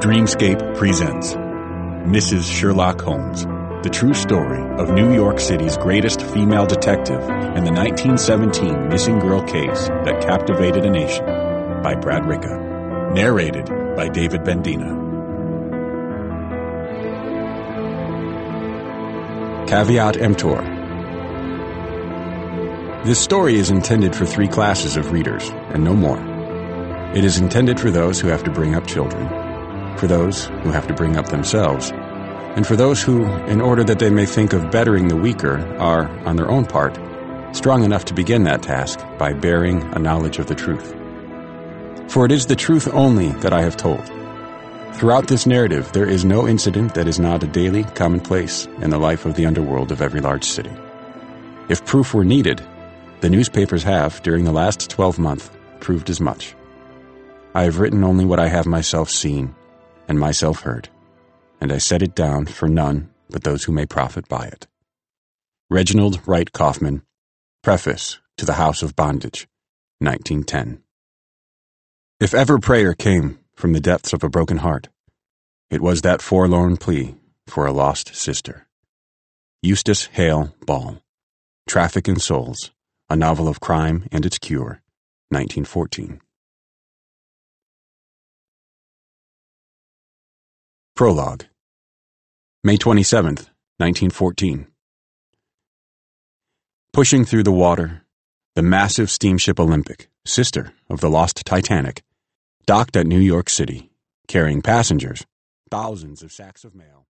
Dreamscape presents Mrs. Sherlock Holmes, the true story of New York City's greatest female detective and the 1917 missing girl case that captivated a nation, by Brad Ricca. Narrated by David Bendina. Caveat emptor. This story is intended for three classes of readers, and no more. It is intended for those who have to bring up children, for those who have to bring up themselves, and for those who, in order that they may think of bettering the weaker, are, on their own part, strong enough to begin that task by bearing a knowledge of the truth. For it is the truth only that I have told. Throughout this narrative, there is no incident that is not a daily commonplace in the life of the underworld of every large city. If proof were needed, the newspapers have, during the last 12 months, proved as much. I have written only what I have myself seen and myself heard, and I set it down for none but those who may profit by it. Reginald Wright Kauffman, Preface to The House of Bondage, 1910. If ever prayer came from the depths of a broken heart, it was that forlorn plea for a lost sister. Eustace Hale Ball, Traffic in Souls, a novel of crime and its cure, 1914. Prologue. May 27th, 1914. Pushing through the water, the massive steamship Olympic, sister of the lost Titanic, docked at New York City, carrying passengers, thousands of sacks of mail,